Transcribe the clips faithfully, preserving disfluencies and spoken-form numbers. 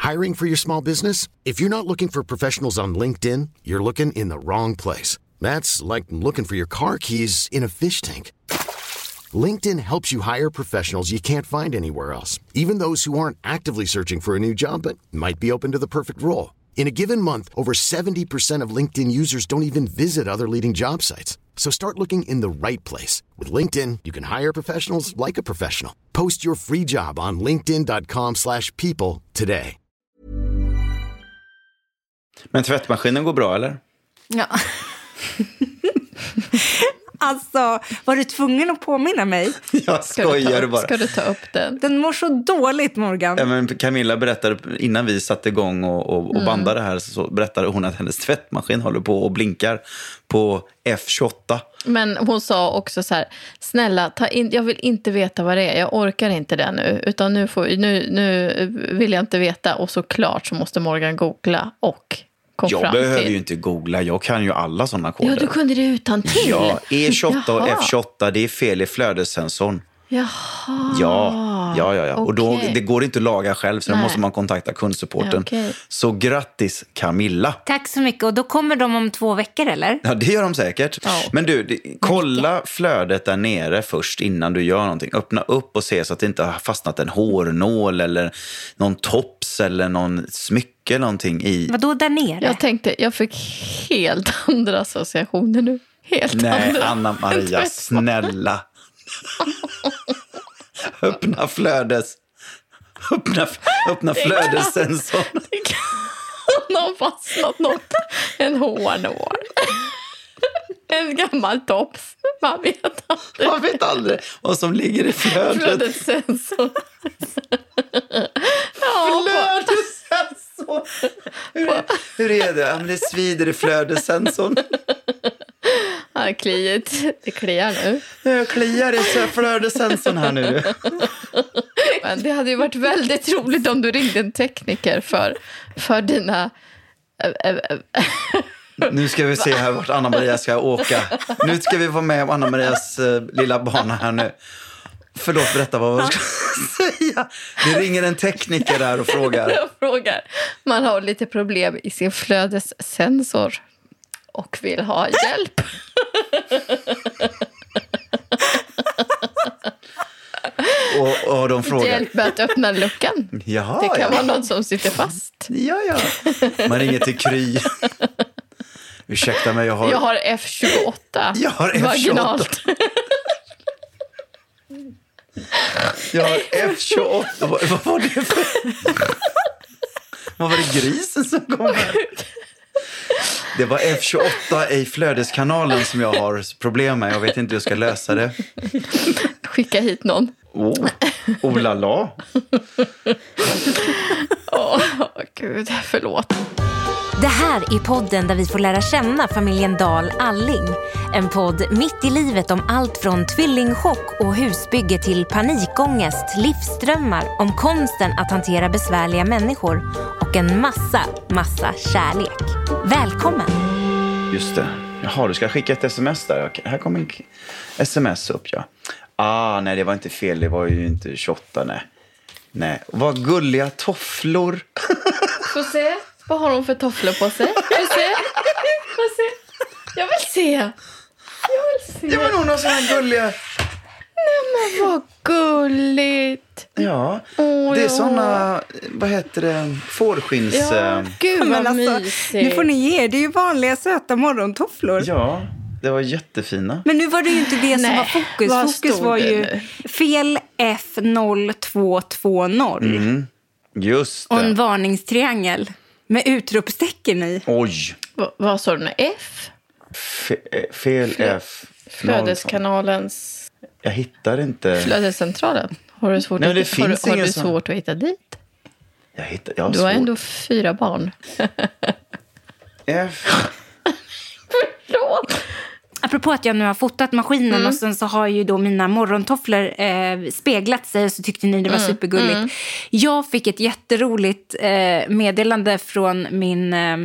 Hiring for your small business? If you're not looking for professionals on LinkedIn, you're looking in the wrong place. That's like looking for your car keys in a fish tank. LinkedIn helps you hire professionals you can't find anywhere else, even those who aren't actively searching for a new job but might be open to the perfect role. In a given month, over seventy percent of LinkedIn users don't even visit other leading job sites. So start looking in the right place. With LinkedIn, you can hire professionals like a professional. Post your free job on linkedin dot com slash people today. Men tvättmaskinen går bra, eller? Ja. Alltså, var du tvungen att påminna mig? Jag skojar ska bara. Ska du ta upp den? Den mår så dåligt, Morgan. Ja, men Camilla berättade innan vi satte igång och, och, och Mm. bandade här, så berättade hon att hennes tvättmaskin håller på och blinkar på F tjugoåtta. Men hon sa också så här: snälla, ta in, jag vill inte veta vad det är. Jag orkar inte det nu. Utan nu, får, nu, nu vill jag inte veta. Och såklart så måste Morgan googla och kom Jag fram behöver till. ju inte googla, jag kan ju alla sådana koder. Ja, du kunde det utan till. Ja, E tjugoåtta och Jaha. F tjugoåtta, det är fel i flödessensorn. Jaha. Ja, ja, ja. ja. Och då, Okej. det går inte att laga själv, så då Nej. måste man kontakta kundsupporten. Ja, okej. Så grattis Camilla. Tack så mycket. Och då kommer de om två veckor, eller? Ja, det gör de säkert. Ja. Men du, det, kolla flödet där nere först innan du gör någonting. Öppna upp och se så att det inte har fastnat en hårnål eller någon tops eller någon smycke eller någonting i. Vadå där nere? Jag tänkte, jag fick helt andra associationer nu. Helt Nej, andra. Anna-Maria, snälla. Öppna flödes. Öppna, öppna flödessensorn. Det kan ha fastnat något. En hårnål. En gammal tops. Man vet aldrig. Man vet aldrig vad som ligger i flödet. Flödessensor. Ja, Flödessensor. Hur är, hur är det? Ja, men det svider i flödessensorn. ja, kliet. Det kliar nu. Jag kliar i flödessensorn här nu. Men det hade ju varit väldigt roligt om du ringde en tekniker för, för dina... Nu ska vi se här vart Anna-Maria ska åka. Nu ska vi vara med om Anna-Marias uh, lilla bana här nu. Förlåt, berätta vad jag ska säga. Det ringer en tekniker där och frågar. Jag frågar. Man har lite problem i sin flödessensor och vill ha hjälp. Och, och de frågar. Hjälp med att öppna luckan. Jaha, Det kan ja. vara något som sitter fast. Ja, ja. Man ringer till Kry. Ursäkta mig, jag har... Jag har F tjugoåtta. Jag har F tjugoåtta. Vaginalt. Jag har F tjugoåtta. Vad, vad var det för... Vad var det, grisen som kom här? Det var F tjugoåtta i flödeskanalen som jag har problem med. Jag vet inte hur jag ska lösa det. Skicka hit någon. Oh, oh la la. Åh, oh, gud, förlåt. Det här är podden där vi får lära känna familjen Dahl Alling. En podd mitt i livet om allt från tvillingchock och husbygge till panikångest, livsdrömmar, om konsten att hantera besvärliga människor och en massa, massa kärlek. Välkommen! Just det. Jaha, du ska skicka ett sms där. Här kommer en sms upp, ja. Ah, nej, det var inte fel. Det var ju inte tjugoåtta, nej. Nej, vad gulliga tofflor. Får se. Vad har hon för tofflor på sig? Får se. Får se. Jag vill se. Jag vill se. Ja, men hon har såna här gulliga... Nej, men vad gulligt. Ja, Åh, det är ja. såna, vad heter det, fårskins... Ja, eh, gud vad Men alltså, mysigt. nu får ni ge. Det är ju vanliga söta morgontofflor. Ja, det var jättefina. Men nu var det ju inte det som Nej, var fokus. vad Fokus stod var det ju nu? fel F noll två två noll. Mm, just Och en det. varningstriangel med utropstecken i. Oj, Va, vad sa du nu? F? fe, eh, fel F. Flödeskanalens... Jag hittar inte... Flödescentralen. Har du svårt, Nej, att, det har, finns du- har ingen du sån. svårt att hitta dit? Jag hittar... Jag har Du har svårt. ändå fyra barn. F... Förlåt. Apropå att jag nu har fotat maskinen Mm. och sen så har ju då mina morgontofflor eh, speglat sig och så tyckte ni det var Mm. supergulligt. Mm. Jag fick ett jätteroligt eh, meddelande från min eh,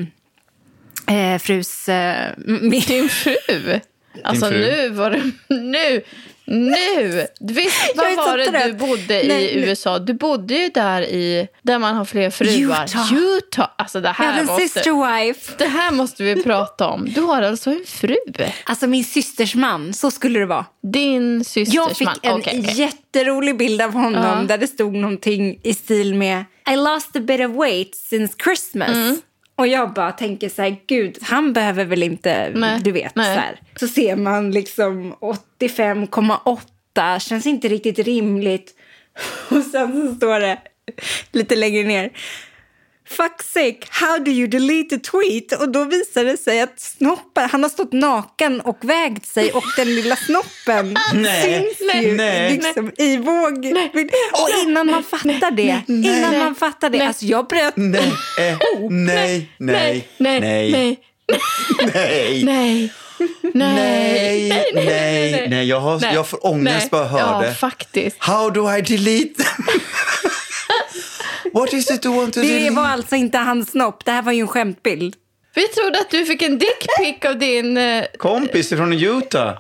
eh, frus... Eh, min, Din fru. Alltså fru. nu var det... Nu. Nu! Visst, vad var det du bodde i Nej, U S A? Du bodde ju där i, där man har fler fruar. Utah. Utah. Alltså det här, ja, måste, sister wife. det här måste vi prata om. Du har alltså en fru. Alltså min systers man, så skulle det vara. Din systers man. Jag fick man. en okay, okay. jätterolig bild av honom uh. där det stod någonting i stil med I lost a bit of weight since Christmas. Mm. Och jag bara tänker så här, gud, han behöver väl inte, nej, du vet, nej. Så här. Så ser man liksom åttiofem komma åtta, känns inte riktigt rimligt. Och sen så står det lite längre ner. Fuck sake, how do you delete a tweet? Och då visar det sig att snoppen, han har stått naken och vägt sig och den lilla snoppen nej, syns nej, ju nej. liksom i våg. Nej. Och innan man fattar det, nej, innan nej, man fattar det, nej. Alltså jag bröt... Nej, eh, nej, nej, nej, nej, nej, nej, nej. Nej, nej, nej, nej, jag, har, nej. jag får ångest bara höra ja, det. Faktiskt. How do I delete them? What is it you want to det delete? var alltså inte hans snopp, det här var ju en skämtbild. Vi trodde att du fick en dickpic av din... Uh... kompis från Utah.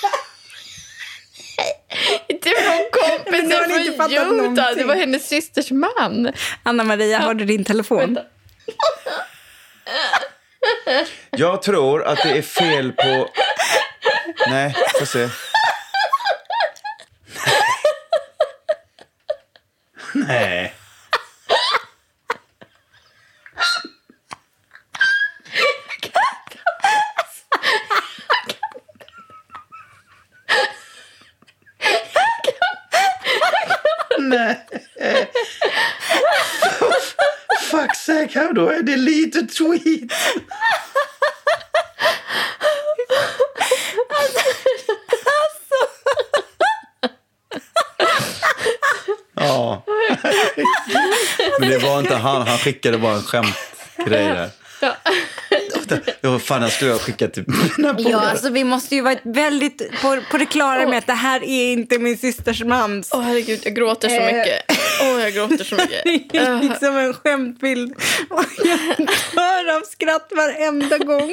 Inte från kompisen från Utah, någonting. Det var hennes systers man. Anna-Maria, har du din telefon? Jag tror att det är fel på... Nej, får se. Nej. Nej. Fuck sake, how do I delete a tweet? Ja. Men det var inte han, han skickade bara en skämtgrej där. Ja. Ja, fan, jag skulle ha skickat till ja, alltså vi måste ju vara väldigt på, på det klara med att det här är inte min systers mans. Åh oh, herregud, jag gråter så mycket. Åh, oh, jag gråter så mycket. Det är liksom en skämtbild. Och jag hör av skratt varenda gång.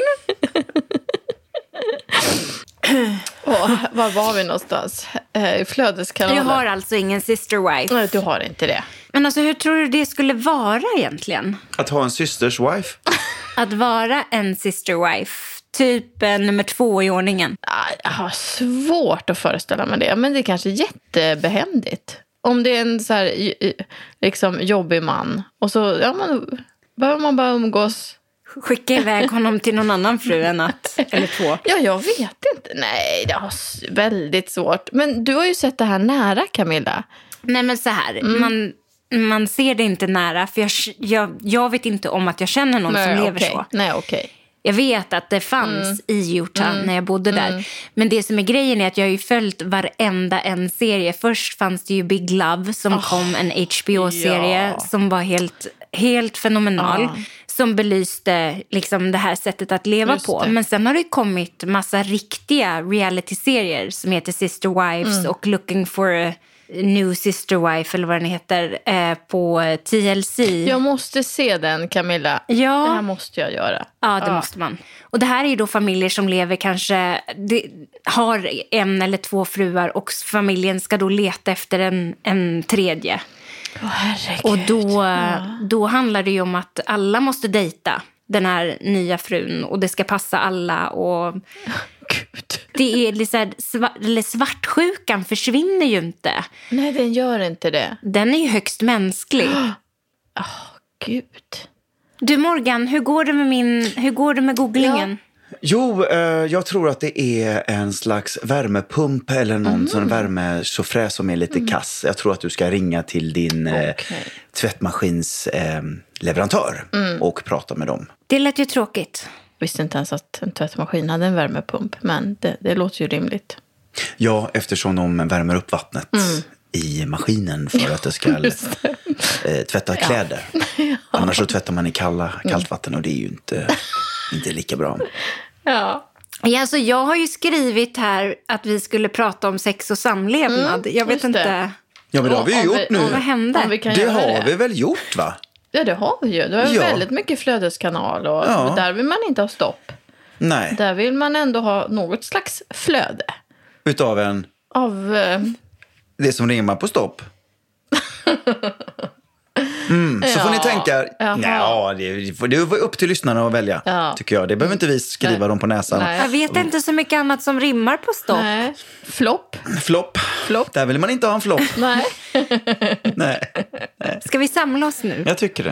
Oh, var var vi någonstans? I flödeskanalen. Jag har alltså ingen sister wife. Nej, du har inte det. Men alltså, hur tror du det skulle vara egentligen? Att ha en systers wife? Att vara en sister wife. Typ eh, nummer två i ordningen. Jag har svårt att föreställa mig det. Men det är kanske jättebehändigt. Om det är en så här liksom jobbig man. Och så, ja men, behöver man bara umgås. Skicka iväg honom till någon annan fru än att, eller två. Ja, jag vet inte. Nej, det har väldigt svårt. Men du har ju sett det här nära, Camilla. Nej, men så här. Mm. Man, man ser det inte nära. För jag, jag, jag vet inte om att jag känner någon Nej, som lever okay. så. Nej, okej. Okay. Jag vet att det fanns mm. i Utah mm. när jag bodde där. Mm. Men det som är grejen är att jag har ju följt varenda en serie. Först fanns det ju Big Love som oh. kom, en H B O-serie ja. som var helt, helt fenomenal. Oh. Som belyste liksom det här sättet att leva Just på. Det. Men sen har det kommit massa riktiga reality-serier som heter Sister Wives mm. och Looking for a New Sister Wife eller vad den heter eh, på T L C. Jag måste se den, Camilla. Ja. Det här måste jag göra. Ja, det ja. måste man. Och det här är ju då familjer som lever kanske, det, har en eller två fruar och familjen ska då leta efter en, en tredje. Oh, herregud. Och då, ja. då handlar det ju om att alla måste dejta den här nya frun och det ska passa alla och Gud. Det är liksom, svart, svartsjukan försvinner ju inte. Nej, den gör inte det. Den är ju högst mänsklig. Åh, oh, Gud. Du Morgan, hur går det med min, hur går det med googlingen? Ja. Jo, eh, jag tror att det är en slags värmepump eller någon mm. sån värmesofrä som är lite mm. kass. Jag tror att du ska ringa till din eh, okay. tvättmaskins eh, leverantör mm. och prata med dem. Det lät ju tråkigt. Jag visste inte ens att en tvättmaskin hade en värmepump, men det, det låter ju rimligt. Ja, eftersom de värmer upp vattnet mm. i maskinen för att det ska eh, tvätta kläder. Ja. Ja. Annars så tvättar man i kalla, kallt vatten och det är ju inte, inte lika bra. Ja. Ja, alltså jag har ju skrivit här att vi skulle prata om sex och samlevnad. Mm, jag vet inte. Det. Ja, men det har vi ju gjort vi, nu. Vad hände? Det har det. vi väl gjort, va? Ja, det har vi ju. Det har ju ja. väldigt mycket flödeskanal och ja. där vill man inte ha stopp. Nej. Där vill man ändå ha något slags flöde. Utav en? Av... Eh... Det som rimmar på stopp. Mm, så ja, får ni tänka, nej, det, det var upp till lyssnarna att välja, ja. Tycker jag. Det behöver inte vi skriva nej. Dem på näsan. Nej. Jag vet inte så mycket annat som rimmar på stopp. Nej. Flopp. Flopp. Flopp. Där vill man inte ha en flopp. Nej. nej. nej. Ska vi samla oss nu? Jag tycker det.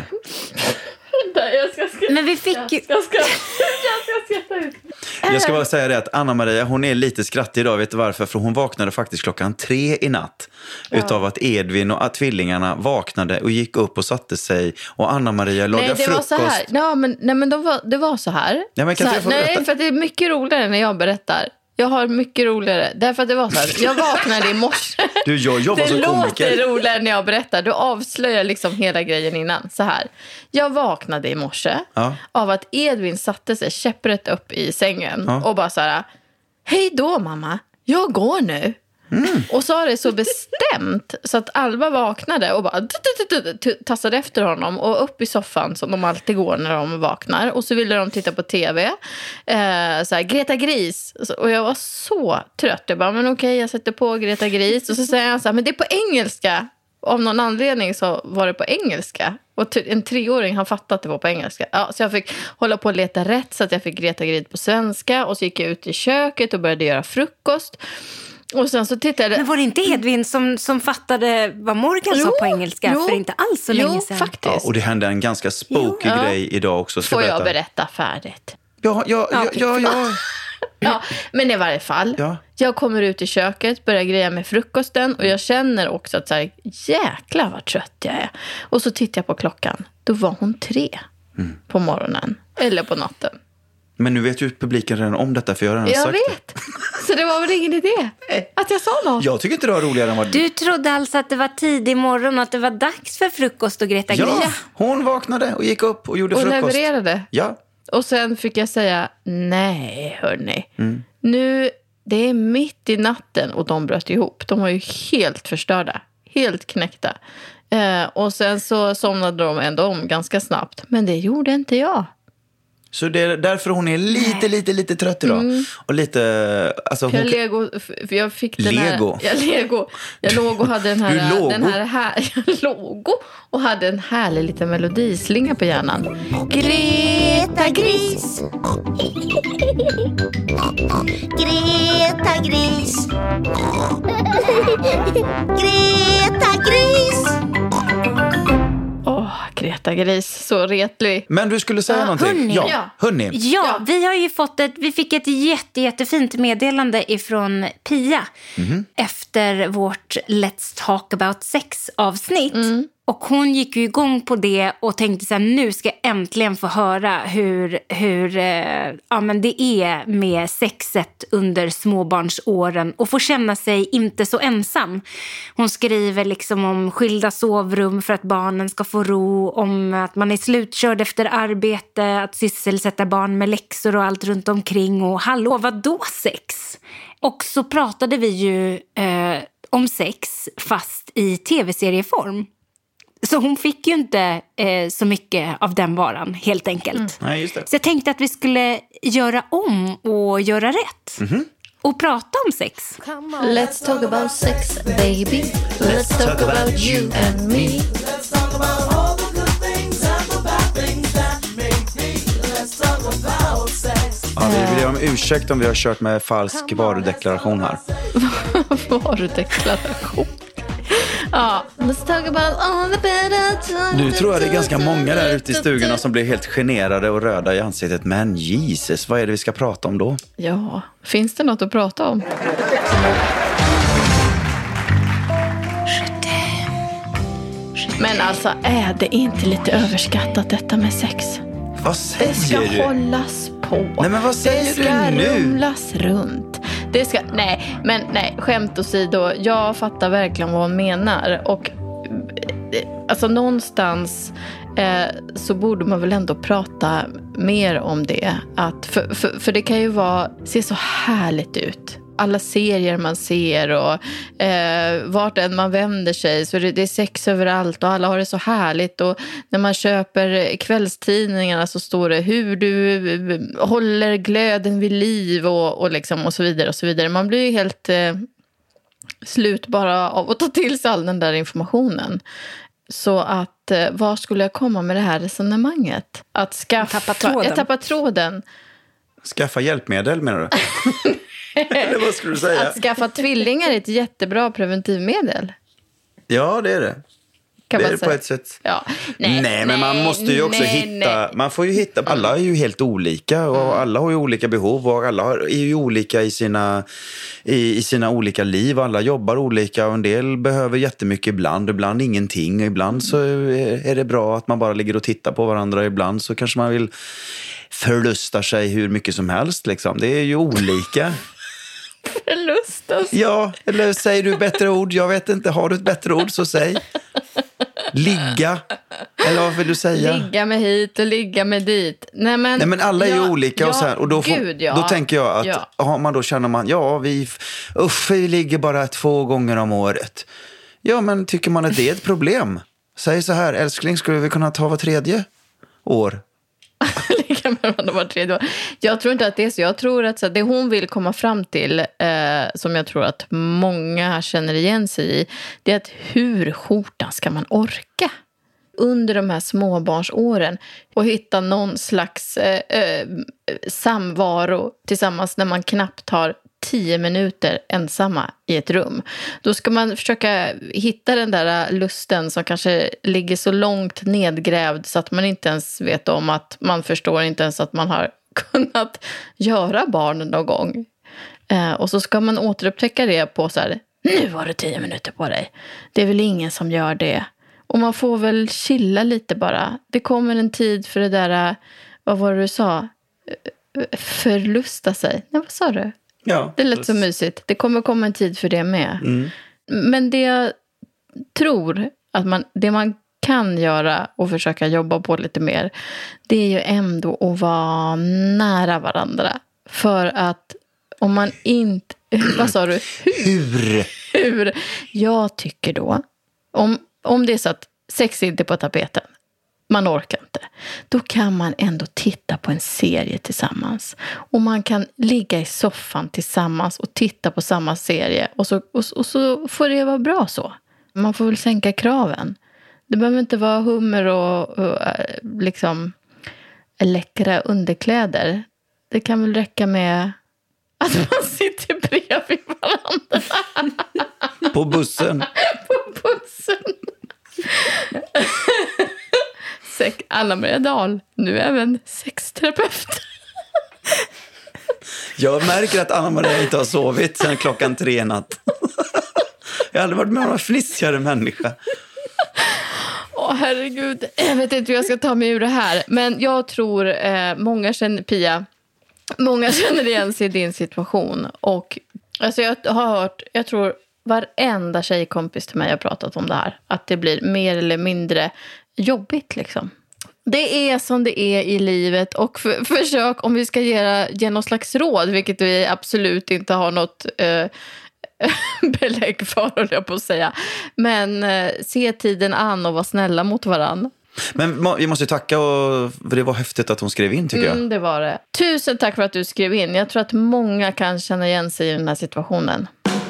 Jag ska skratta. Men vi fick ju... Jag ska, jag ska skratta ut. Jag ska bara säga det att Anna-Maria, hon är lite skrattig idag. Vet du varför? För hon vaknade faktiskt klockan tre i natt. Ja. Utav att Edvin och att tvillingarna vaknade och gick upp och satte sig. Och Anna-Maria lagade frukost. Nej, det var så här. Ja, men, nej, men de var, det var så här. Ja, men kan så här. Nej, för att det är mycket roligare när jag berättar. Jag har mycket roligare. Därför att det var så här. Jag vaknade i morse. Du, jag jobbar det som komiker. Det låter roligare när jag berättar. Du avslöjar liksom hela grejen innan. Så här. Jag vaknade i morse ja. Av att Edvin satte sig käpprätt upp i sängen. Ja. Och bara så här. Hej då mamma. Jag går nu. Mm. Och sa det så bestämt så att Alva vaknade och bara tassade efter honom och upp i soffan som de alltid går när de vaknar. Och så ville de titta på tv. Eh, så här, Greta Gris. Och jag var så trött. Jag bara, men okej, jag sätter på Greta Gris. Och så säger han så här, men det är på engelska. Av någon anledning så var det på engelska. Och en treåring har fattat att det var på engelska. Ja, så jag fick hålla på att leta rätt så att jag fick Greta Gris på svenska. Och så gick jag ut i köket och började göra frukost. Och sen så tittade... Men var det inte Edvin som, som fattade vad Morgan jo, sa på engelska jo, för inte alls så jo, länge sedan? Faktiskt. Ja, och det hände en ganska spooky jo. Grej idag också. Ska Får berätta. Jag berätta färdigt? Ja, ja, ja, okay. ja, ja. ja. Men i varje fall, ja. Jag kommer ut i köket, börjar greja med frukosten och jag känner också att så här, jäklar vad trött jag är. Och så tittar jag på klockan. Då var hon tre mm. på morgonen. Eller på natten. Men nu vet ju publiken redan om detta för jag har redan jag sagt vet. Det. Så det var väl ingen idé att jag sa något. Jag tycker inte det var roligare än vad du trodde alltså att det var tidig morgon och att det var dags för frukost och Greta Gris. Ja, hon vaknade och gick upp och gjorde och frukost. Och levererade. Ja. Och sen fick jag säga, nej hörni. Mm. Nu, det är mitt i natten och de bröt ihop. De var ju helt förstörda. Helt knäckta. Eh, och sen så somnade de ändå om ganska snabbt. Men det gjorde inte jag. Så det är därför hon är lite, lite, lite trött idag. Mm. Och lite... Alltså, för hon... Lego... För jag fick den Lego. Här... Ja, Lego. Jag låg och hade den här... Du logo? Den här, här jag logo och hade en härlig liten melodislinga på hjärnan. Greta Gris. Greta Gris. Greta Gris. Åh, oh, Greta Gris, så retlig. Men du skulle säga uh, någonting. Hörni. Ja, ja. hörni. Ja, ja, vi har ju fått ett, vi fick ett jätte, jättefint meddelande ifrån Pia mm-hmm. efter vårt Let's Talk About Sex-avsnitt. Mm. Och hon gick ju igång på det och tänkte så här, nu ska jag äntligen få höra hur, hur eh, ja, men det är med sexet under småbarnsåren och få känna sig inte så ensam. Hon skriver liksom om skilda sovrum för att barnen ska få ro, om att man är slutkörd efter arbete, att sysselsätta barn med läxor och allt runt omkring. Och hallå, vad då sex? Och så pratade vi ju eh, om sex fast i tv-serieform. Så hon fick ju inte eh, så mycket av den varan, helt enkelt. Mm. Nej, just det. Så jag tänkte att vi skulle göra om och göra rätt. Mm-hmm. Och prata om sex. Let's talk about sex, baby. Let's talk about you and me. Let's talk about all the good things and the bad things that make me. Let's talk about sex. Ja, vi vill göra om ursäkt om vi har kört med falsk varudeklaration här. Varudeklaration? Ja, let's talk about all the better. Nu tror jag det är ganska många där ute i stugorna som blir helt generade och röda i ansiktet. Men Jesus, vad är det vi ska prata om då? Ja, finns det något att prata om? Men alltså, är det inte lite överskattat detta med sex? Vad säger du? Det ska du? hållas på. Nej, men vad säger du nu? Det ska rumlas runt. Det ska, nej, men nej, skämt åsido. Jag fattar verkligen vad hon menar. Och alltså någonstans eh, så borde man väl ändå prata mer om det. Att, för, för, för det kan ju vara, se så härligt ut. Alla serier man ser och eh, vart än man vänder sig så det, det är sex överallt och alla har det så härligt. Och när man köper kvällstidningarna så står det hur du håller glöden vid liv och, och, liksom, och så vidare och så vidare. Man blir ju helt... Eh, slut bara av att ta till sig all den där informationen. Så att, eh, vad skulle jag komma med det här resonemanget? Att skaffa... Tappa tråden. Jag tappar tråden. Skaffa hjälpmedel, menar du? Eller vad skulle du säga? Att skaffa tvillingar är ett jättebra preventivmedel. Ja, det är det. Kan det man är det säga. på ett sätt. Ja. Nej, nej, men man måste ju också nej, hitta... nej. Man får ju hitta... Alla är ju helt olika och alla har ju olika behov och alla har- är ju olika i sina, i, i sina olika liv. Alla jobbar olika och en del behöver jättemycket ibland, ibland ingenting. Ibland så är är det bra att man bara ligger och tittar på varandra. Ibland så kanske man vill förlusta sig hur mycket som helst. Liksom. Det är ju olika. Förlustas. Ja, eller säger du bättre ord? Jag vet inte. Har du ett bättre ord så säg. Ligga. Eller vad vill du säga? Ligga med hit och ligga med dit. Nej, men, Nej, men alla är ju ja, olika. Och, så här, och då, får, gud, ja. då tänker jag att Ja. har man då känner man, ja, vi, usch, vi ligger bara två gånger om året. Ja, men tycker man att det är ett problem? Säg så här, älskling, skulle vi kunna ta var tredje år? Ligga med varandra var tredje år. Jag tror inte att det är så. Jag tror att så, det hon vill komma fram till, eh, som jag tror att många känner igen sig i, det är att hur skjortan ska man orka under de här småbarnsåren och hitta någon slags eh, eh, samvaro tillsammans när man knappt har tio minuter ensamma i ett rum. Då ska man försöka hitta den där lusten som kanske ligger så långt nedgrävd så att man inte ens vet om att man förstår inte ens att man har kunnat göra barn någon gång. Eh, och så ska man återupptäcka det på så här, nu har du tio minuter på dig. Det är väl ingen som gör det. Och man får väl chilla lite bara. Det kommer en tid för det där, vad var det du sa? Förlusta sig. Nej, vad sa du? Ja, Det lät så mysigt. Det kommer komma en tid för det med. Mm. Men det jag tror att man, det man kan göra och försöka jobba på lite mer, det är ju ändå att vara nära varandra. För att om man inte... Vad sa du? Hur? Hur? Jag tycker då, om, om det är så att sex inte är på tapeten, man orkar inte, då kan man ändå titta på en serie tillsammans. Och man kan ligga i soffan tillsammans och titta på samma serie. Och så, och, och så får det vara bra så. Man får väl sänka kraven. Det behöver inte vara hummer och, och liksom läckra underkläder. Det kan väl räcka med att man sitter bredvid varandra. På bussen. På bussen. Anna-Maria Dahl, nu även sexterapeut. Jag märker att Anna-Maria inte har sovit sedan klockan tre i natt. Jag har aldrig varit med om en flissigare människa. Åh, herregud. Jag vet inte hur jag ska ta mig ur det här. Men jag tror, eh, många känner, Pia, många känner igen sig i din situation. Och alltså jag har hört, jag tror varenda tjejkompis till mig har pratat om det här. Att det blir mer eller mindre jobbigt liksom. Det är som det är i livet, och för, försök, om vi ska ge, ge någon slags råd, vilket vi absolut inte har något eh, belägg för, höll jag på att säga. Men eh, se tiden an och var snälla mot varann. Men vi måste tacka, och, för det var häftigt att hon skrev in, tycker jag. Mm, det var det. Tusen tack för att du skrev in. Jag tror att många kan känna igen sig i den här situationen.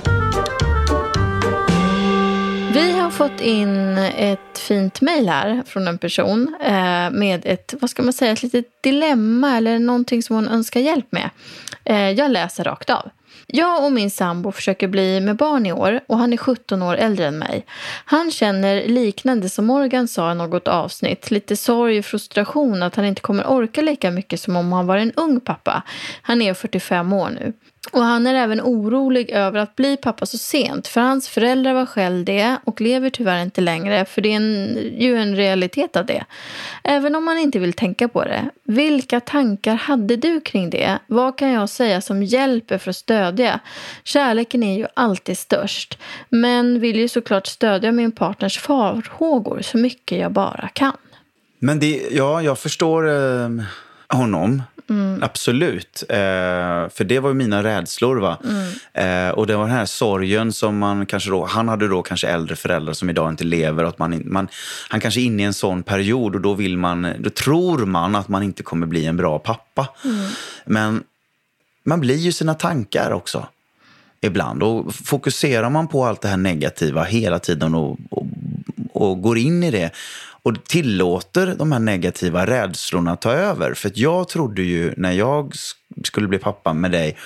Vi har fått in ett fint mejl här från en person eh, med ett, vad ska man säga, ett litet dilemma eller någonting som hon önskar hjälp med. Eh, jag läser rakt av. Jag och min sambo försöker bli med barn i år och han är sjutton år äldre än mig. Han känner liknande som Morgan sa i något avsnitt. Lite sorg och frustration att han inte kommer orka lika mycket som om han var en ung pappa. Han är fyrtiofem år nu. Och han är även orolig över att bli pappa så sent. För hans föräldrar var själv det och lever tyvärr inte längre. För det är en, ju en realitet av det. Även om man inte vill tänka på det. Vilka tankar hade du kring det? Vad kan jag säga som hjälper för att stödja? Kärleken är ju alltid störst. Men vill ju såklart stödja min partners farhågor så mycket jag bara kan. Men det, ja, jag förstår eh, honom. Mm. Absolut. Eh, för det var ju mina rädslor, va? Mm. Eh, och det var den här sorgen som man kanske då, han hade då kanske äldre föräldrar som idag inte lever, och att man, man, han kanske är inne i en sån period, och då vill man, då tror man att man inte kommer bli en bra pappa. Mm. Men man blir ju sina tankar också. ibland. Och fokuserar man på allt det här negativa hela tiden och, och, och går in i det och tillåter de här negativa rädslorna ta över. För att jag trodde ju när jag skulle bli pappa med dig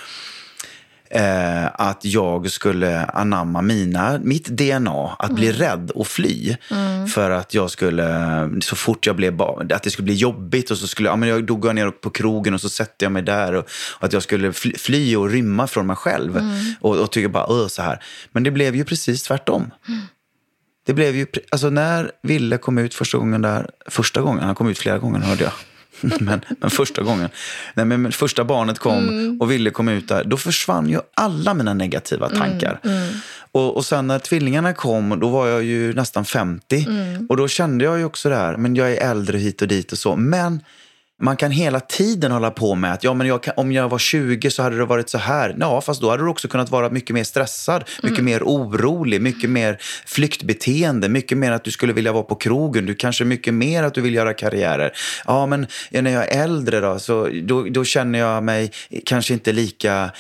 eh, att jag skulle anamma mina, mitt D N A att mm. bli rädd och fly. Mm. För att jag skulle, så fort jag blev barn, att det skulle bli jobbigt och så skulle ja, men jag, då går jag ner på krogen och så sätter jag mig där och, och att jag skulle fly, fly och rymma från mig själv. Mm. Och, och tycker bara, öh så här. Men det blev ju precis tvärtom. Mm. Det blev ju, alltså när Ville kom ut första gången där, första gången, han kom ut flera gånger hörde jag. men, men första gången, nej men första barnet kom mm. och Ville kom ut där, då försvann ju alla mina negativa tankar. Mm, mm. Och, och sen när tvillingarna kom, då var jag ju nästan femtio. Mm. Och då kände jag ju också det här, men jag är äldre hit och dit och så. Men man kan hela tiden hålla på med att ja, men jag kan, om jag var tjugo så hade det varit så här. Ja, fast då hade du också kunnat vara mycket mer stressad, mycket mm. mer orolig, mycket mer flyktbeteende, mycket mer att du skulle vilja vara på krogen, du kanske mycket mer att du vill göra karriärer. Ja, men ja, när jag är äldre då, så då, då känner jag mig kanske inte lika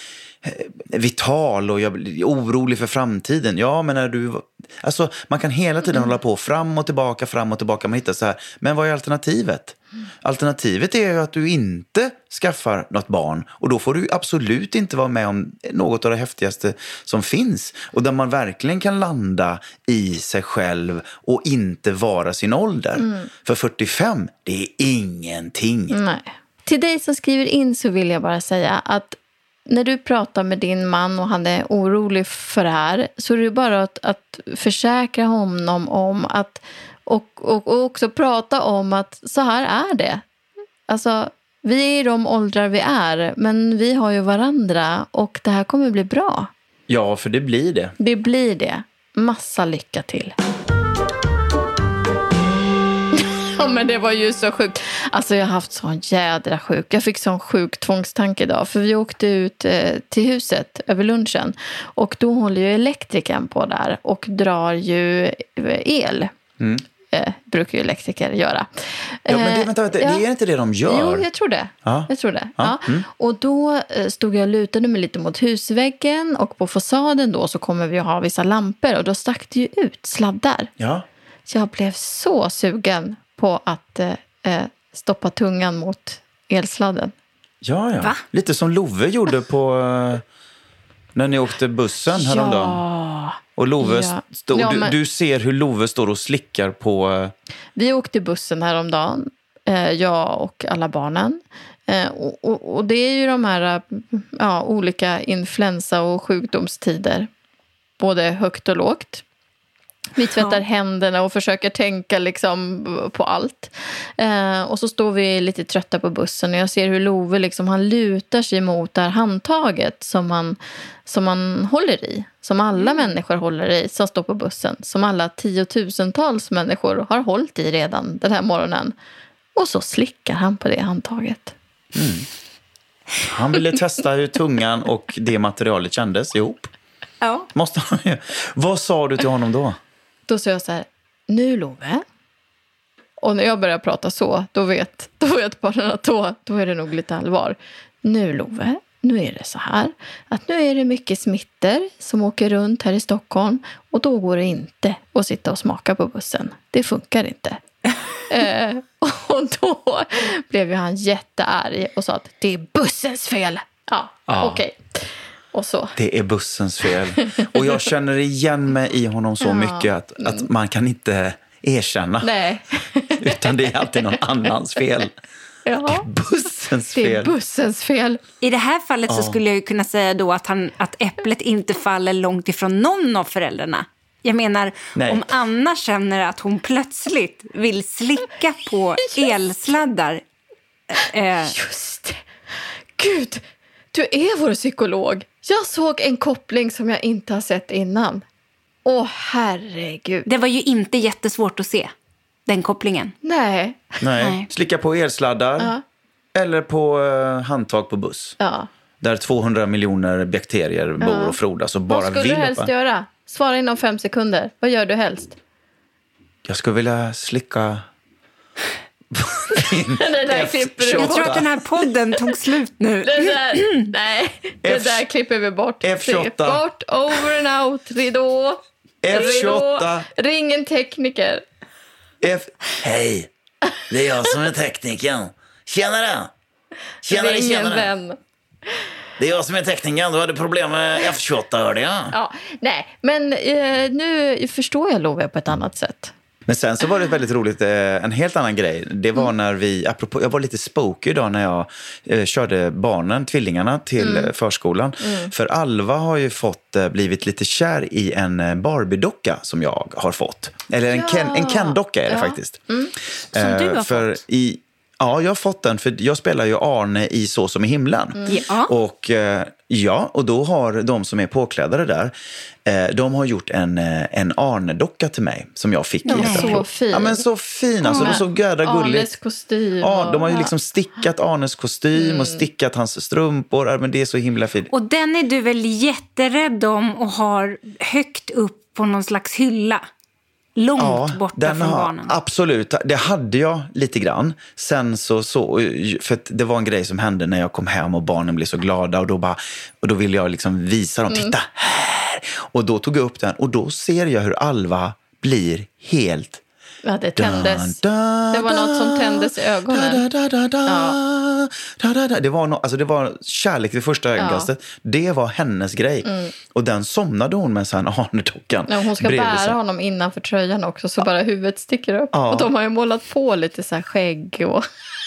vital och jag blir orolig för framtiden. Ja, men när du... Alltså, man kan hela tiden mm. hålla på fram och tillbaka, fram och tillbaka. Man hittar så här, men vad är alternativet? Mm. Alternativet är ju att du inte skaffar något barn. Och då får du absolut inte vara med om något av det häftigaste som finns. Och där man verkligen kan landa i sig själv och inte vara sin ålder. Mm. För fyrtiofem, det är ingenting. Nej. Till dig som skriver in så vill jag bara säga att när du pratar med din man och han är orolig för det här, så är det bara att, att försäkra honom om att och, och, och också prata om att så här är det. Alltså, vi är i de åldrar vi är, men vi har ju varandra och det här kommer bli bra. Ja, för det blir det. Det blir det. Massa lycka till. Ja, men det var ju så sjukt. Alltså jag har haft sån jädra sjuk. Jag fick sån sjuk tvångstanke idag. För vi åkte ut eh, till huset över lunchen. Och då håller ju elektrikern på där. Och drar ju el. Mm. Eh, brukar ju elektriker göra. Ja, men det, vänta, vänta. Ja. Det är inte det de gör. Jo, jag tror det. Ja. Jag tror det. Ja. Ja. Mm. Och då stod jag och lutade mig lite mot husväggen. Och på fasaden då så kommer vi att ha vissa lampor. Och då stack det ju ut sladdar. Ja. Så jag blev så sugen på att eh, stoppa tungan mot elsladden. Ja, ja. Va? Lite som Love gjorde på eh, när ni åkte bussen häromdagen. Ja. Och Love ja. stod, ja, men... du, du ser hur Love står och slickar på... Eh... Vi åkte bussen häromdagen, eh, jag och alla barnen. Eh, och, och, och det är ju de här ja, olika influensa- och sjukdomstider. Både högt och lågt. Vi tvättar ja. händerna och försöker tänka liksom på allt. Eh, och så står vi lite trötta på bussen. Och jag ser hur Love liksom, han lutar sig mot det här handtaget som man, som man håller i. Som alla mm. människor håller i som står på bussen. Som alla tiotusentals människor har hållit i redan den här morgonen. Och så slickar han på det handtaget. Mm. Han ville testa hur tungan och det materialet kändes ihop. Ja. Måste han ju. Vad sa du till honom då? Då sa jag så här, nu Love. Och när jag börjar prata så, då vet, då vet barnen att då, då är det nog lite allvar. Nu Love, nu är det så här. Att nu är det mycket smitter som åker runt här i Stockholm. Och då går det inte att sitta och smaka på bussen. Det funkar inte. eh, och då blev ju han jättearg och sa att det är bussens fel. Ja, ja. okej. Okay. Och så. Det är bussens fel. Och jag känner igen mig i honom så ja. mycket att, att man kan inte erkänna. Nej. Utan det är alltid någon annans fel. Ja. Det är bussens fel. Det är bussens fel. I det här fallet så skulle jag ju kunna säga då att, han, att äpplet inte faller långt ifrån någon av föräldrarna. Jag menar, Nej. om Anna känner att hon plötsligt vill slicka på elsladdar. Eh. Just det. Gud, du är vår psykolog. Jag såg en koppling som jag inte har sett innan. Åh, herregud. Det var ju inte jättesvårt att se, den kopplingen. Nej. Nej. Nej. Slicka på elsladdar. Ja. Eller på uh, handtag på buss. Ja. Där tvåhundra miljoner bakterier bor ja. och frodas. Och bara Vad skulle vill du helst uppa. göra? Svara inom fem sekunder. Vad gör du helst? Jag skulle vilja slicka det där klipper du Jag bort. tror att den här podden tog slut nu. Det där, nej, det F- där klipper vi bort. F tjugoåtta. Bort, over and out, ridå. F tjugoåtta. Ridå. Ring en tekniker. F... Hej, det är jag som är tekniken. Tjenare! Tjenare, Ring en tjenare! vän. Det är jag som är tekniken. Du hade problem med F tjugoåtta, hörde jag. Ja, nej, men eh, nu förstår jag Love på ett annat sätt. Men sen så var det väldigt roligt, eh, en helt annan grej. Det var mm. när vi, apropå, jag var lite spooky idag när jag eh, körde barnen, tvillingarna till mm. förskolan. Mm. För Alva har ju fått, eh, blivit lite kär i en eh, Barbie-docka som jag har fått. Eller en, ja. Ken, en Ken-docka är det ja. faktiskt. Mm. Som eh, du har för fått? I, ja, jag har fått den, för jag spelar ju Arne i Så som i himlen. Mm. Ja. Och eh, ja, och då har de som är påklädare där, eh, de har gjort en, eh, en Arne-docka till mig som jag fick. Ja, i så fin. Ja, men så fin. Alltså, de är så göda gulligt. Arnes kostym. Ja, de har ju och, liksom stickat Arnes kostym mm. och stickat hans strumpor. Men det är så himla fint. Och den är du väl jätterädd om och har högt upp på någon slags hylla? Långt ja, borta den från har, barnen. Absolut, det hade jag lite grann. Sen så, så för att det var en grej som hände när jag kom hem och barnen blev så glada. Och då, bara, och då ville jag liksom visa dem, mm. titta här. Och då tog jag upp den och då ser jag hur Alva blir helt... Ja, det tändes. Da, da, det var något som tändes i ögonen. Da, da, da, da, ja. da, da, da. Det, var no, alltså det var kärlek vid första ögonkastet. Ja. Det var hennes grej. Mm. Och den somnade hon med sen Arne-dockan. Ja, hon ska bära sig. honom innanför tröjan också så ja. bara huvudet sticker upp. Ja. Och de har ju målat på lite så här skägg. Och...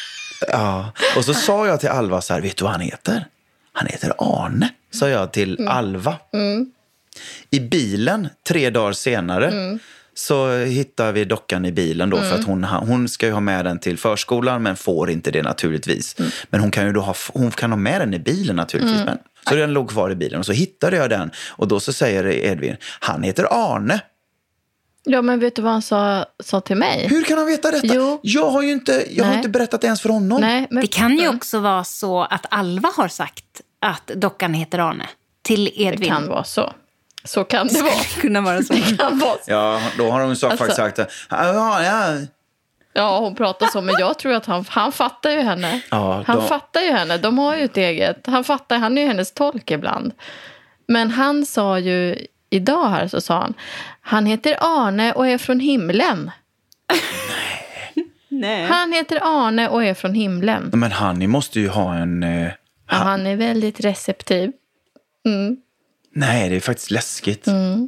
ja. Och så sa jag till Alva så här, vet du vad han heter? Han heter Arne, sa jag till mm. Alva. Mm. I bilen tre dagar senare... Mm. så hittar vi dockan i bilen då mm. för att hon, hon ska ju ha med den till förskolan men får inte det naturligtvis. Mm. Men hon kan ju då ha, hon kan ha med den i bilen naturligtvis. Mm. Men, så den låg kvar i bilen och så hittade jag den och då så säger Edvin, han heter Arne. Ja, men vet du vad han sa, sa till mig? Hur kan han veta detta? Jo. Jag har ju inte, jag har inte berättat det ens för honom. Nej, men... Det kan ju också vara så att Alva har sagt att dockan heter Arne till Edvin. Det kan vara så. Så kan det vara. kunna vara så. Det kan vara så. Ja, då har hon så alltså, faktiskt sagt ja, ja. Ja, hon pratar så, men jag tror att han, han fattar ju henne. Ja, han fattar ju henne. De har ju ett eget. Han fattar, han är ju hennes tolk ibland. Men han sa ju idag här så sa han, han heter Arne och är från himlen. Nej. Nej. Han heter Arne och är från himlen. Men han måste ju ha en... Uh, han... Ja, han är väldigt receptiv. Mm. Nej, det är faktiskt läskigt. Mm.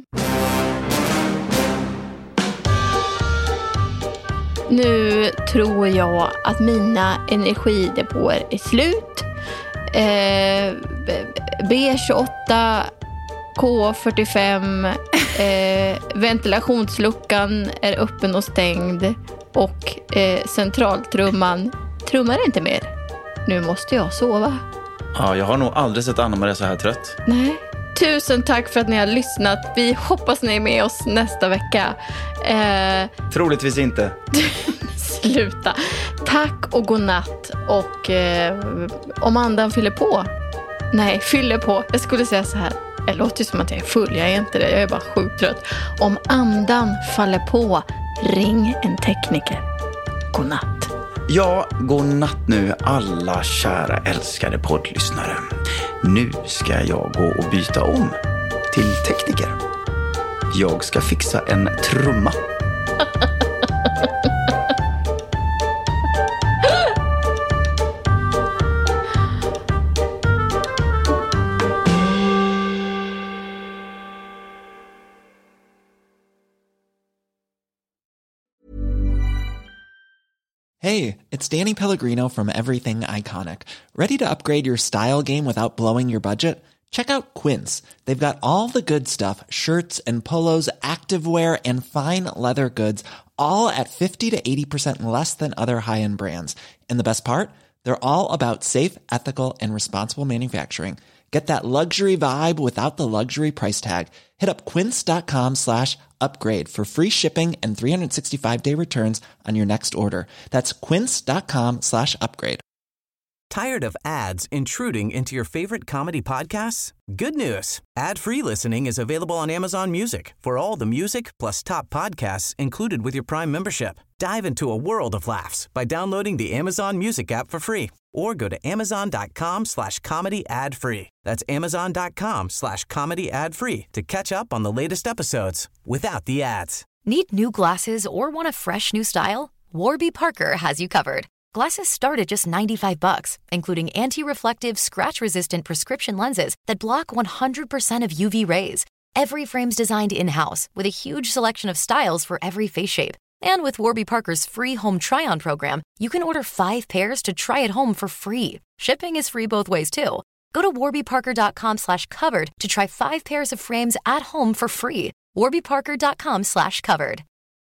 Nu tror jag att mina energidepåer är slut. Eh, B tjugoåtta, K fyrtiofem, eh, ventilationsluckan är öppen och stängd och eh, centraltrumman trummar inte mer. Nu måste jag sova. Ja, jag har nog aldrig sett Anna-Maria så här trött. Nej. Tusen tack för att ni har lyssnat. Vi hoppas ni är med oss nästa vecka. Eh... Troligtvis inte. Sluta. Tack och god natt. Och eh, om andan fyller på. Nej, fyller på. Jag skulle säga så här. Det låter som att jag är full. Jag är inte det. Jag är bara sjukt trött. Om andan faller på, ring en tekniker. God natt. Ja, god natt nu alla kära älskade poddlyssnare. Nu ska jag gå och byta om till tekniker. Jag ska fixa en trumma. Hey, it's Danny Pellegrino from Everything Iconic. Ready to upgrade your style game without blowing your budget? Check out Quince. They've got all the good stuff, shirts and polos, activewear, and fine leather goods, all at fifty to eighty percent less than other high-end brands. And the best part? They're all about safe, ethical, and responsible manufacturing. Get that luxury vibe without the luxury price tag. Hit up quince.com slash upgrade for free shipping and three sixty-five day returns on your next order. That's quince.com slash upgrade. Tired of ads intruding into your favorite comedy podcasts? Good news. Ad-free listening is available on Amazon Music for all the music plus top podcasts included with your Prime membership. Dive into a world of laughs by downloading the Amazon Music app for free or go to amazon.com slash comedy ad free. That's amazon.com slash comedy ad free to catch up on the latest episodes without the ads. Need new glasses or want a fresh new style? Warby Parker has you covered. Glasses start at just ninety-five bucks, including anti-reflective, scratch-resistant prescription lenses that block one hundred percent of U V rays. Every frame's designed in-house with a huge selection of styles for every face shape. And with Warby Parker's free home try-on program, you can order five pairs to try at home for free. Shipping is free both ways, too. Go to warbyparker.com slash covered to try five pairs of frames at home for free. warbyparker.com slash covered.